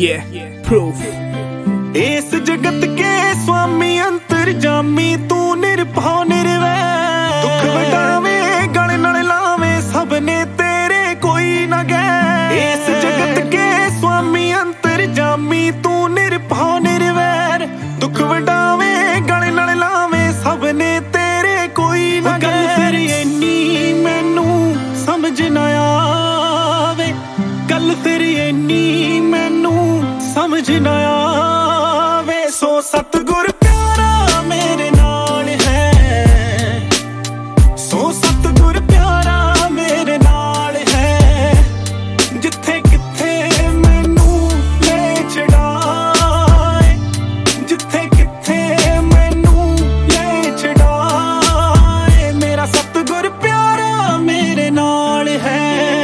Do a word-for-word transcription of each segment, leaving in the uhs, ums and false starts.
Yeah, proof. इस जगत के स्वामी अंतर्जामी तू निरभौ निर्वैर, दुख वटावे गल नाल लावे सबने तेरे कोई ना गैर। इस जगत के स्वामी अंतर्जामी तू निरभौ निर्वैर, दुख वटावे गल नाल लावे सबने तेरे कोई ना गैर। गल फिर इन्नी मैनू समझ ना आवे, गल फिर इन्नी मैनू समझ ना आवे। सो सतगुर प्यारा मेरे नाल है, सो सतगुर प्यारा मेरे नाल है। जिथे किथे मैनू ले छड़ाए, जिथे किथे मैनू ले छड़ाए, मेरा सतगुर प्यारा मेरे नाल है।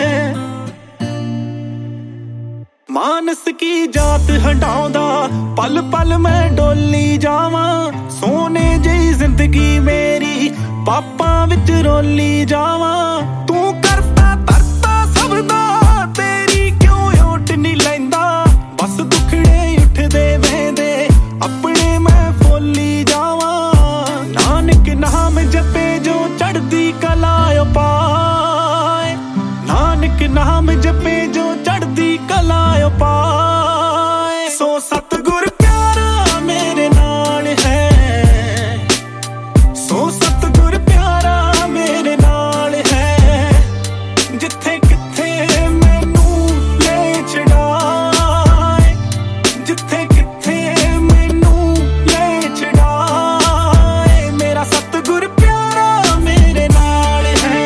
मानस की जात हटाउंदा पल पल मैं डोली जावां, सोने जही जिंदगी मेरी पापां विच रोली जावां। तू करता तरता सबदा तेरी क्यों ओट नहीं लैंदा, बस दुखड़े उठदे वहदे अपने मैं फोली जावां। नानक नाम जपे जो चढ़दी कला पाए, नानक नाम जपे जो चढ़दी कला पाए। सो सतगुर प्यारा मेरे नाल है, सो सतगुर प्यारा मेरे नाल है। जिथे किथे मैनू ले छड़ाए, जिथे किथे मैनू ले छड़ाए, मेरा सतगुर प्यारा मेरे नाल है।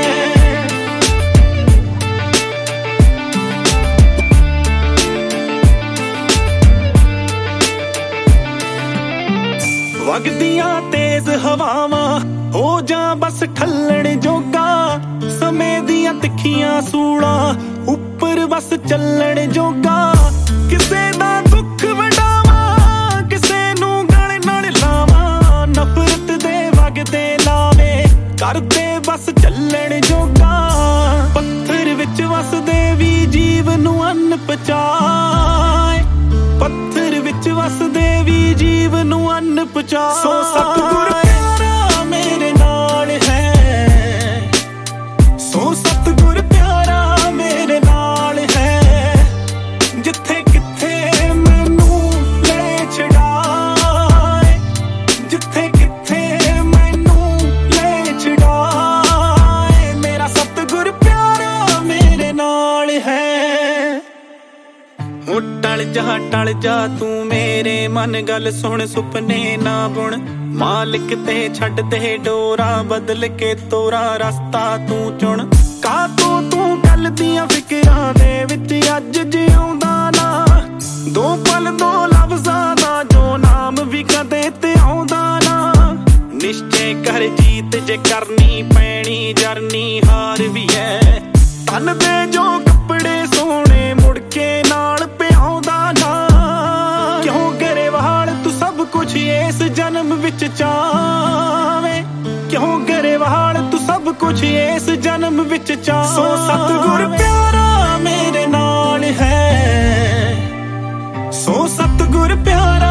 वगदियां तेज हवावां हो जा बस ठल्लण जोगा, समय दियां तिखियां सूलां उपर बस चलण जोगा। किसे दा दुख वडावां, किसे नू गल नाल लावां, नफरत दे वगदे लावे करदे बस चलण जोगा। पत्थर विच वसदे वी जीव नू अन्न पचाए, पत्थर विच वसदे वी जीव नू अन्न पचाए। सो सतगुर प्यारा मेरे नाल है, सो सतगुर प्यारा मेरे नाल है। जिथे किथे मैनू ले छड़ाए, जिथे किथे मैनू ले छड़ाए, मेरा सतगुर प्यारा मेरे नाल है। हो टल जा टल जा तू मेरे मन गल सुन, सुपने ना बुन मालिक ते छड्ड दे डोरा, बदल के तोरा रस्ता तू चुन। का तू तू कल दियां फिकरां दे विच अज जिउंदा ना, दो पल दो लफ्ज़ां दा जो नाम भी कदे ते आउंदा ना। निश्चय कर जीत जे करनी पैनी जरनी हार भी है, तन दे जो कपड़े सोने मुड़ के नाल पिआउंदा ना। क्यों गरेवाल तू सब कुछ इस जन्म विच चावे, क्यों गरेवाल तू सब कुछ इस जन्म विच चावे। सो सतगुर प्यारा मेरे नाल है, सो सतगुर प्यारा